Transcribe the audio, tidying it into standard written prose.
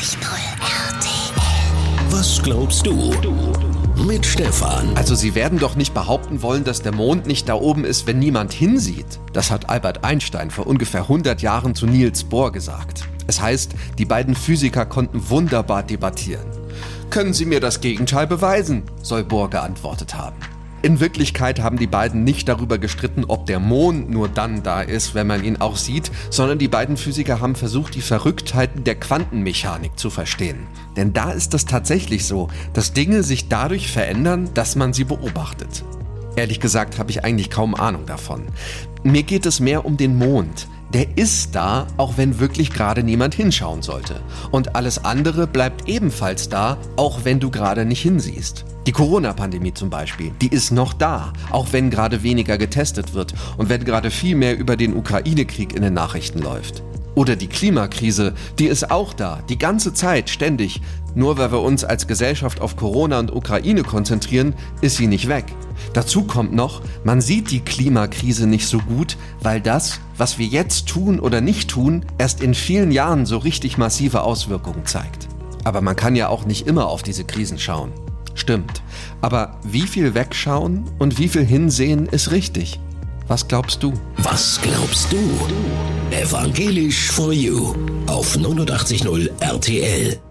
RTL. Was glaubst du? Mit Stefan. Also Sie werden doch nicht behaupten wollen, dass der Mond nicht da oben ist, wenn niemand hinsieht. Das hat Albert Einstein vor ungefähr 100 Jahren zu Niels Bohr gesagt. Es heißt, die beiden Physiker konnten wunderbar debattieren. Können Sie mir das Gegenteil beweisen? Soll Bohr geantwortet haben. In Wirklichkeit haben die beiden nicht darüber gestritten, ob der Mond nur dann da ist, wenn man ihn auch sieht, sondern die beiden Physiker haben versucht, die Verrücktheiten der Quantenmechanik zu verstehen. Denn da ist es tatsächlich so, dass Dinge sich dadurch verändern, dass man sie beobachtet. Ehrlich gesagt habe ich eigentlich kaum Ahnung davon. Mir geht es mehr um den Mond. Der ist da, auch wenn wirklich gerade niemand hinschauen sollte. Und alles andere bleibt ebenfalls da, auch wenn du gerade nicht hinsiehst. Die Corona-Pandemie zum Beispiel, die ist noch da, auch wenn gerade weniger getestet wird und wenn gerade viel mehr über den Ukraine-Krieg in den Nachrichten läuft. Oder die Klimakrise, die ist auch da, die ganze Zeit, ständig. Nur weil wir uns als Gesellschaft auf Corona und Ukraine konzentrieren, ist sie nicht weg. Dazu kommt noch, man sieht die Klimakrise nicht so gut, weil das, was wir jetzt tun oder nicht tun, erst in vielen Jahren so richtig massive Auswirkungen zeigt. Aber man kann ja auch nicht immer auf diese Krisen schauen. Stimmt. Aber wie viel wegschauen und wie viel hinsehen ist richtig? Was glaubst du? Was glaubst du? Evangelisch for You auf 89.0 RTL.